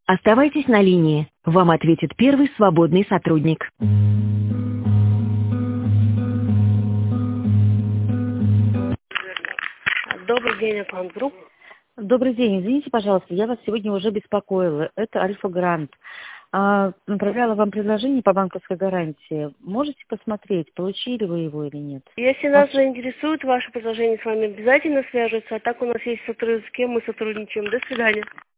Оставайтесь на линии. Вам ответит первый свободный сотрудник. Добрый день, Атлант Групп. Добрый день. Извините, пожалуйста, я вас сегодня уже беспокоила. Это Альфа Грант. Направляла вам предложение по банковской гарантии. Можете посмотреть, получили вы его или нет? Если нас заинтересует ваше предложение, с вами обязательно свяжутся. А так у нас есть с кем мы сотрудничаем. До свидания.